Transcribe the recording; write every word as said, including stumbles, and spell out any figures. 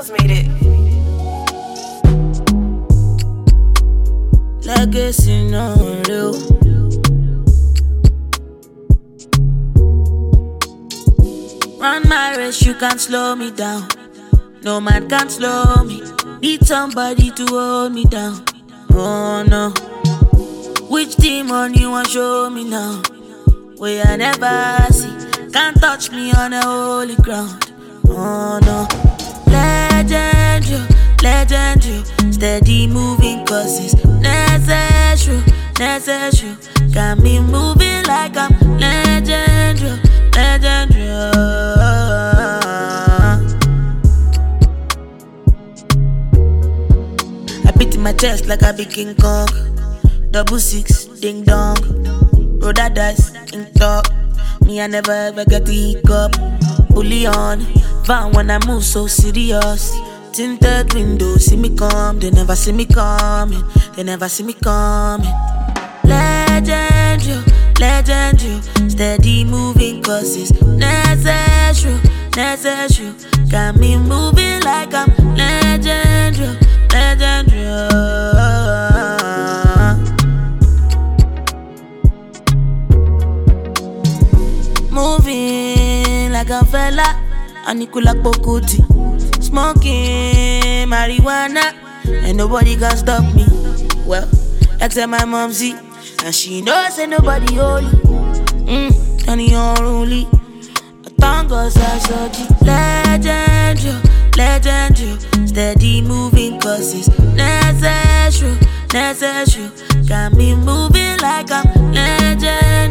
Skills made it. Legacy no real. Run my race, you can't slow me down. No man can slow me. Need somebody to hold me down. Oh no. Which demon you want show me now? Where I never see. Can't touch me on a holy ground. Oh no. Legend you, legend you. Steady moving cause it's necessary, necessary. Got me moving like I'm legend you, legend you. I beat in my chest like I be King Kong. Double six, ding dong. Roll that dice, ink talk. Me, I never ever get the hiccup. Bully on, van when I move so serious. Tinted windows, see me come. They never see me coming. They never see me coming. Legend you, legend you. Steady moving cause it's necessary, necessary. Got me moving like I'm legend you, legend you. Moving like a fella, Anikula Pokuti. Smoking marijuana, and nobody can stop me. Well, except my mom see, and she knows ain't nobody holy. Mmm, and he unruly. A tango sasoji. Legend you, legend you. Steady moving cause it's necessary, necessary. Got me moving like I'm legend.